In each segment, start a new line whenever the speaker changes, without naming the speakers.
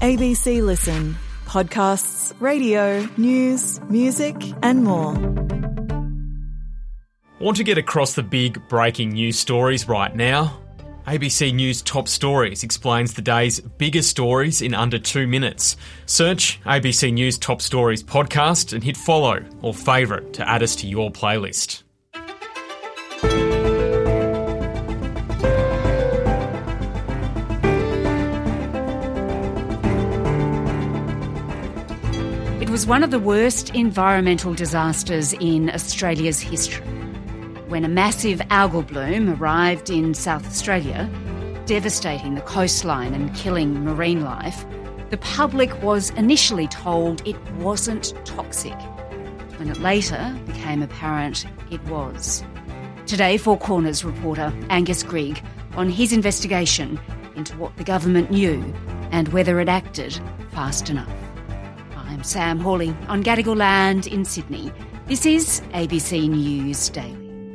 ABC Listen. Podcasts, radio, news, music and more.
Want to get across the big breaking news stories right now? ABC News Top Stories explains the day's biggest stories in under 2 minutes. Search ABC News Top Stories podcast and hit follow or favourite to add us to your playlist.
It was one of the worst environmental disasters in Australia's history when a massive algal bloom arrived in South Australia, devastating the coastline and killing marine life. The public was initially told it wasn't toxic, when it later became apparent it was. Today, Four Corners reporter Angus Grigg on his investigation into what the government knew and whether it acted fast enough. I'm Sam Hawley on Gadigal land in Sydney. This is ABC News Daily.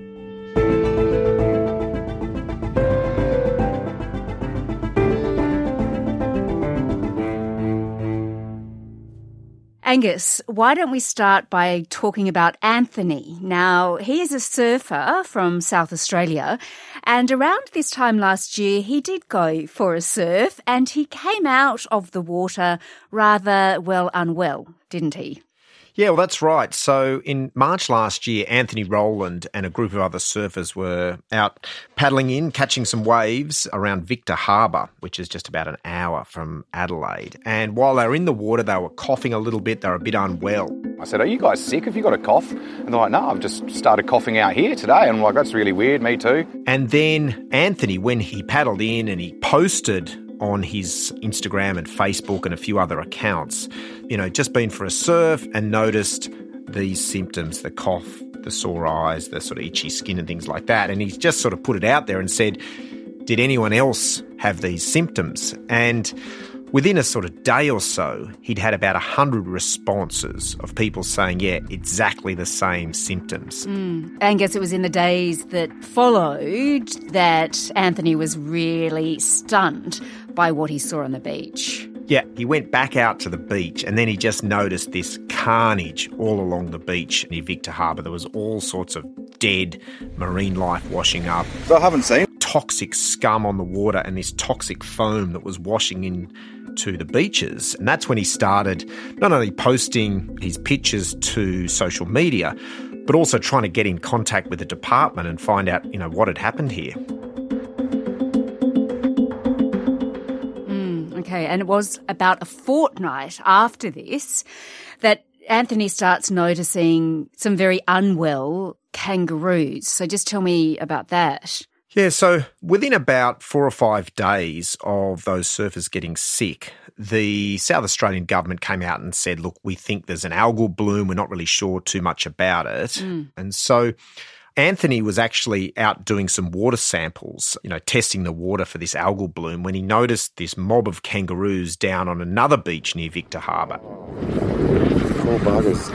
Angus, why don't we start by talking about Anthony? Now, he is a surfer from South Australia, and around this time last year, he did go for a surf, and he came out of the water rather, unwell, didn't he?
Yeah, well, that's right. So in March last year, Anthony Rowland and a group of other surfers were out paddling in, catching some waves around Victor Harbour, which is just about an hour from Adelaide. And while they were in the water, they were coughing a little bit. They were a bit unwell.
I said, "Are you guys sick? Have you got a cough?" And they're like, "No, I've just started coughing out here today." And I'm like, "That's really weird, me too."
And then Anthony, when he paddled in and he posted on his Instagram and Facebook and a few other accounts, just been for a surf and noticed these symptoms, the cough, the sore eyes, the sort of itchy skin and things like that. And he's just sort of put it out there and said, did anyone else have these symptoms? And within a sort of day or so, he'd had about 100 responses of people saying, yeah, exactly the same symptoms.
Angus, it was in the days that followed that Anthony was really stunned by what he saw on the beach.
Yeah, he went back out to the beach and then he just noticed this carnage all along the beach near Victor Harbour. There was all sorts of dead marine life washing up.
So I haven't seen
toxic scum on the water and this toxic foam that was washing into the beaches. And that's when he started not only posting his pictures to social media, but also trying to get in contact with the department and find out, what had happened here.
Okay, and it was about a fortnight after this that Anthony starts noticing some very unwell kangaroos. So just tell me about that.
Yeah, so within about 4 or 5 days of those surfers getting sick, the South Australian government came out and said, look, we think there's an algal bloom. We're not really sure too much about it. And so Anthony was actually out doing some water samples, testing the water for this algal bloom when he noticed this mob of kangaroos down on another beach near Victor Harbour.
Poor buggers.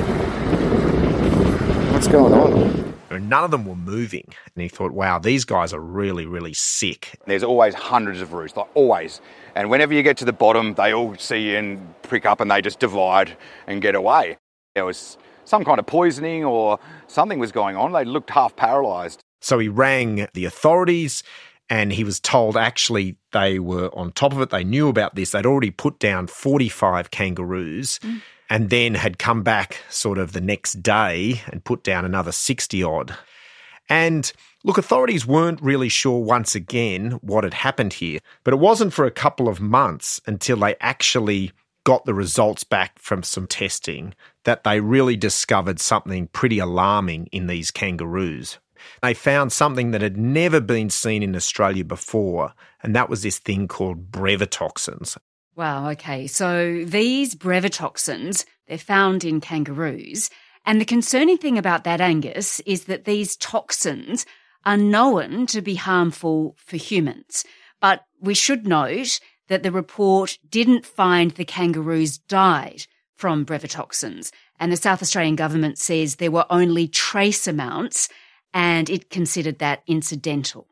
What's going on?
And none of them were moving. And he thought, wow, these guys are really, really sick.
There's always hundreds of roosts, like always. And whenever you get to the bottom, they all see you and prick up and they just divide and get away. There was some kind of poisoning or something was going on. They looked half paralysed.
So he rang the authorities and he was told actually they were on top of it. They knew about this. They'd already put down 45 kangaroos and then had come back sort of the next day and put down another 60-odd. And look, authorities weren't really sure once again what had happened here. But it wasn't for a couple of months until they actually got the results back from some testing that they really discovered something pretty alarming in these kangaroos. They found something that had never been seen in Australia before, and that was this thing called brevetoxins.
Wow, okay. So these brevetoxins, they're found in kangaroos. And the concerning thing about that, Angus, is that these toxins are known to be harmful for humans. But we should note that the report didn't find the kangaroos died from brevetoxins. And the South Australian government says there were only trace amounts and it considered that incidental.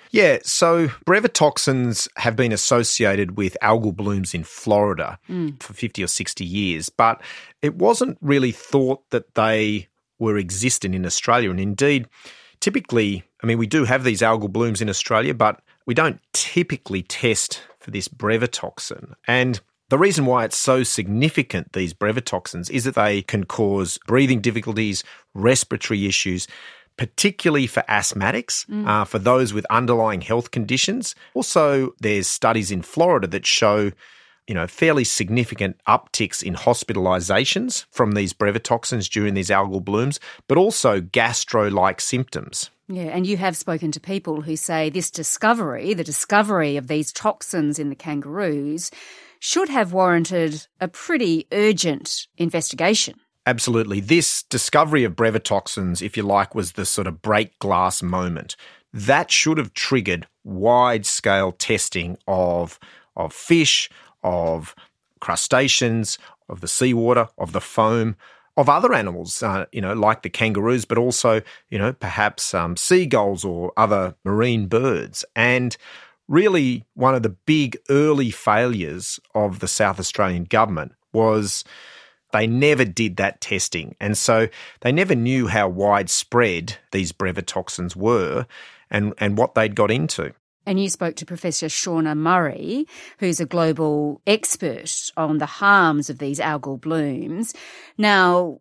Yeah, so brevetoxins have been associated with algal blooms in Florida for 50 or 60 years, but it wasn't really thought that they were existent in Australia. And indeed, typically, we do have these algal blooms in Australia, but we don't typically test for this brevetoxin. And the reason why it's so significant, these brevetoxins, is that they can cause breathing difficulties, respiratory issues, particularly for asthmatics, for those with underlying health conditions. Also, there's studies in Florida that show, fairly significant upticks in hospitalizations from these brevetoxins during these algal blooms, but also gastro-like symptoms.
Yeah, and you have spoken to people who say this discovery, the discovery of these toxins in the kangaroos, should have warranted a pretty urgent investigation.
Absolutely. This discovery of brevetoxins, if you like, was the sort of break glass moment. That should have triggered wide-scale testing of fish, of crustaceans, of the seawater, of the foam, of other animals, like the kangaroos, but also, perhaps seagulls or other marine birds. And really, one of the big early failures of the South Australian government was they never did that testing. And so they never knew how widespread these brevetoxins were and what they'd got into.
And you spoke to Professor Shauna Murray, who's a global expert on the harms of these algal blooms. Now,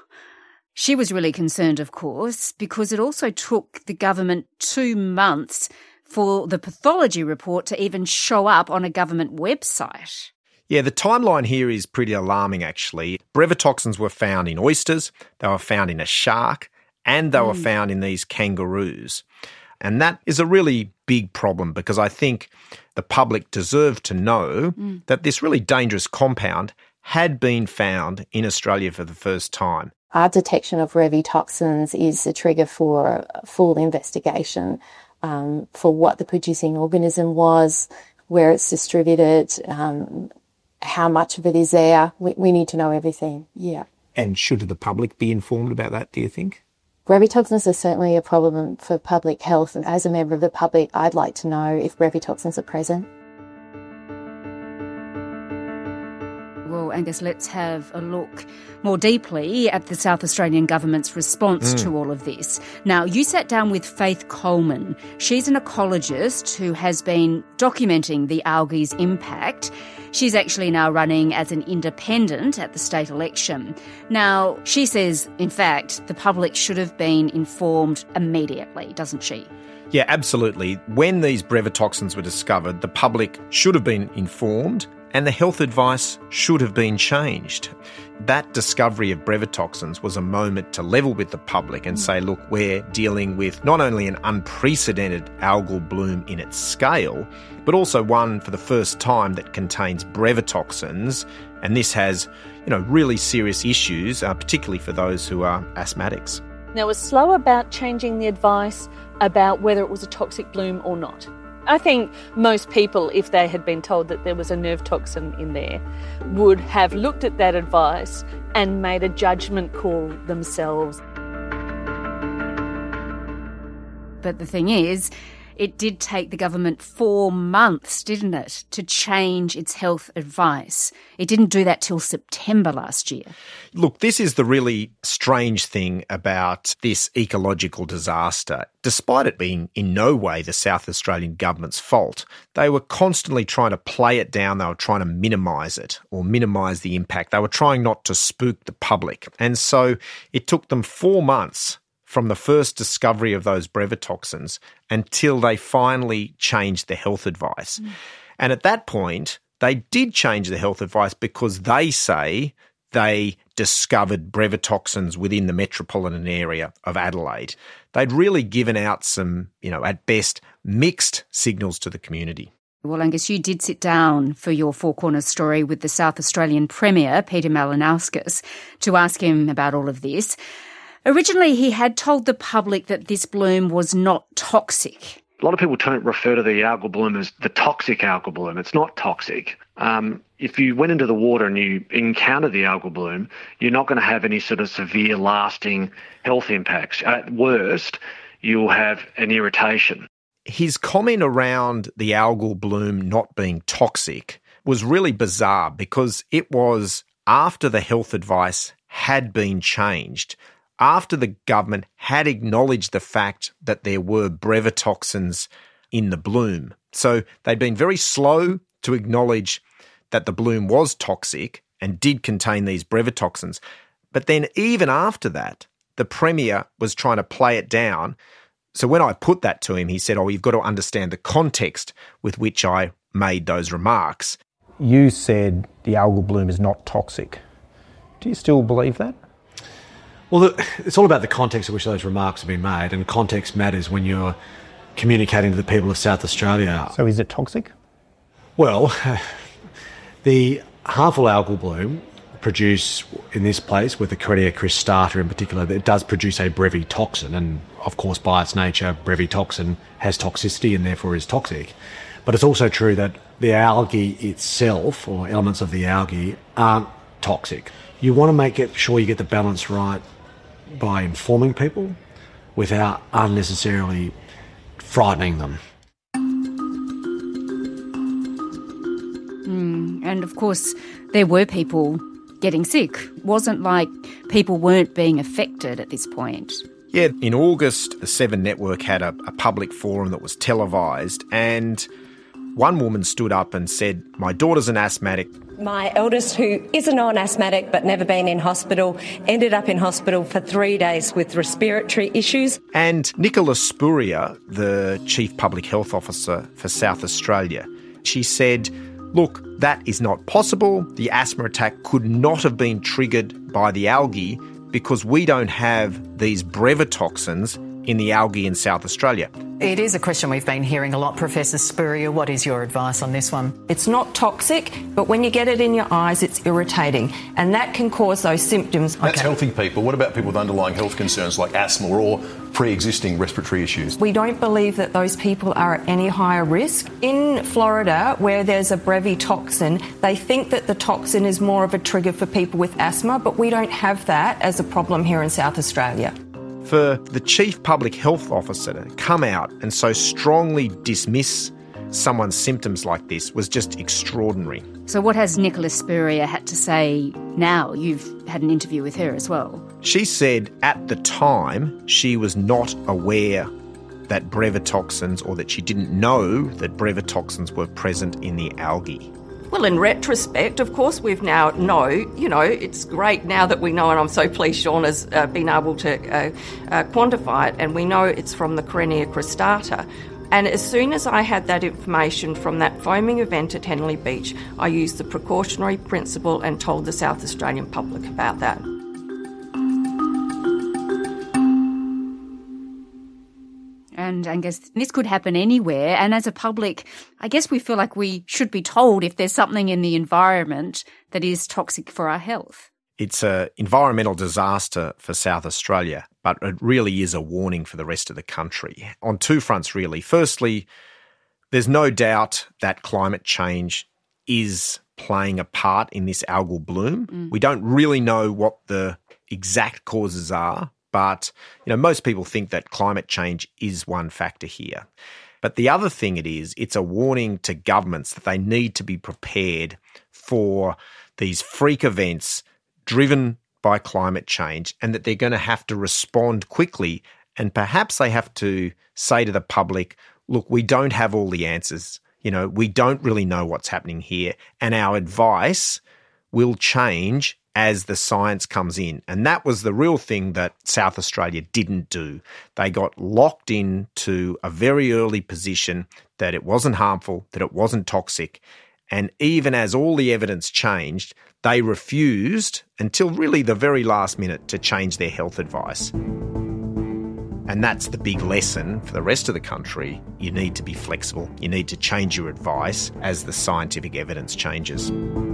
she was really concerned, of course, because it also took the government 2 months for the pathology report to even show up on a government website.
Yeah, the timeline here is pretty alarming, actually. Brevetoxins were found in oysters, they were found in a shark, and they were found in these kangaroos. And that is a really big problem because I think the public deserve to know that this really dangerous compound had been found in Australia for the first time.
Our detection of brevetoxins is a trigger for a full investigation for what the producing organism was, where it's distributed, how much of it is there. We need to know everything, yeah.
And should the public be informed about that, do you think?
Brevetoxins are certainly a problem for public health, and as a member of the public, I'd like to know if brevetoxins are present.
Well, Angus, let's have a look more deeply at the South Australian government's response to all of this. Now, you sat down with Faith Coleman. She's an ecologist who has been documenting the algae's impact. She's actually now running as an independent at the state election. Now, she says, in fact, the public should have been informed immediately, doesn't she?
Yeah, absolutely. When these brevetoxins were discovered, the public should have been informed and the health advice should have been changed. That discovery of brevetoxins was a moment to level with the public and say, look, we're dealing with not only an unprecedented algal bloom in its scale, but also one for the first time that contains brevetoxins. And this has, really serious issues, particularly for those who are asthmatics.
Now, it was slow about changing the advice about whether it was a toxic bloom or not. I think most people, if they had been told that there was a nerve toxin in there, would have looked at that advice and made a judgment call themselves.
But the thing is, it did take the government 4 months, didn't it, to change its health advice. It didn't do that till September last year.
Look, this is the really strange thing about this ecological disaster. Despite it being in no way the South Australian government's fault, they were constantly trying to play it down. They were trying to minimise it or minimise the impact. They were trying not to spook the public. And so it took them 4 months from the first discovery of those brevetoxins until they finally changed the health advice. And at that point, they did change the health advice because they say they discovered brevetoxins within the metropolitan area of Adelaide. They'd really given out some, at best, mixed signals to the community.
Well, Angus, you did sit down for your Four Corners story with the South Australian Premier, Peter Malinauskas, to ask him about all of this. Originally, he had told the public that this bloom was not toxic.
A lot of people don't refer to the algal bloom as the toxic algal bloom. It's not toxic. If you went into the water and you encountered the algal bloom, you're not going to have any sort of severe, lasting health impacts. At worst, you'll have an irritation.
his comment around the algal bloom not being toxic was really bizarre because it was after the health advice had been changed, after the government had acknowledged the fact that there were brevetoxins in the bloom. So they'd been very slow to acknowledge that the bloom was toxic and did contain these brevetoxins. But then even after that, the Premier was trying to play it down. So when I put that to him, he said, you've got to understand the context with which I made those remarks.
You said the algal bloom is not toxic. Do you still believe that?
Well, it's all about the context in which those remarks have been made, and context matters when you're communicating to the people of South Australia.
So is it toxic?
Well, the harmful algal bloom produce, in this place, with the Corenia cristata in particular, it does produce a brevetoxin, and of course by its nature, brevetoxin has toxicity and therefore is toxic. But it's also true that the algae itself, or elements of the algae, aren't toxic. You want to make sure you get the balance right by informing people without unnecessarily frightening them.
And of course, there were people getting sick. It wasn't like people weren't being affected at this point.
Yeah, in August, the Seven Network had a public forum that was televised, and one woman stood up and said, "My daughter's an asthmatic."
My eldest, who is a non-asthmatic but never been in hospital, ended up in hospital for 3 days with respiratory issues.
And Nicola Spurrier, the Chief Public Health Officer for South Australia, she said, look, that is not possible. The asthma attack could not have been triggered by the algae because we don't have these brevetoxins in the algae in South Australia.
It is a question we've been hearing a lot. Professor Spurrier, what is your advice on this one?
It's not toxic, but when you get it in your eyes, it's irritating, and that can cause those symptoms.
That's healthy people. What about people with underlying health concerns like asthma or pre-existing respiratory issues?
We don't believe that those people are at any higher risk. In Florida, where there's a brevetoxin, they think that the toxin is more of a trigger for people with asthma, but we don't have that as a problem here in South Australia.
For the Chief Public Health Officer to come out and so strongly dismiss someone's symptoms like this was just extraordinary.
So what has Nicola Spurrier had to say now? You've had an interview with her as well.
She said at the time she was not aware that brevetoxins, or that she didn't know that brevetoxins were present in the algae.
Well, in retrospect, of course, we've now know, it's great now that we know, and I'm so pleased Sean has been able to quantify it, and we know it's from the Corenia cristata. And as soon as I had that information from that foaming event at Henley Beach, I used the precautionary principle and told the South Australian public about that.
And I guess this could happen anywhere. And as a public, I guess we feel like we should be told if there's something in the environment that is toxic for our health.
It's an environmental disaster for South Australia, but it really is a warning for the rest of the country on two fronts, really. Firstly, there's no doubt that climate change is playing a part in this algal bloom. We don't really know what the exact causes are, but most people think that climate change is one factor here. But the other thing it's a warning to governments that they need to be prepared for these freak events driven by climate change, and that they're going to have to respond quickly, and perhaps they have to say to the public, look, we don't have all the answers. We don't really know what's happening here, and our advice will change as the science comes in. And that was the real thing that South Australia didn't do. They got locked into a very early position that it wasn't harmful, that it wasn't toxic. And even as all the evidence changed, they refused until really the very last minute to change their health advice. And that's the big lesson for the rest of the country. You need to be flexible. You need to change your advice as the scientific evidence changes.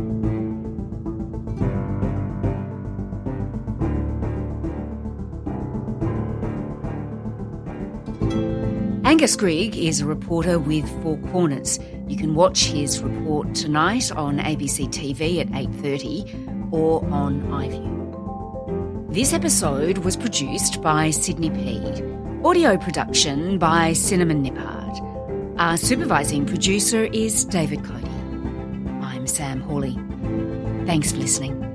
Angus Grigg is a reporter with Four Corners. You can watch his report tonight on ABC TV at 8:30 or on iView. This episode was produced by Sydney Peed. Audio production by Cinnamon Nippard. Our supervising producer is David Cody. I'm Sam Hawley. Thanks for listening.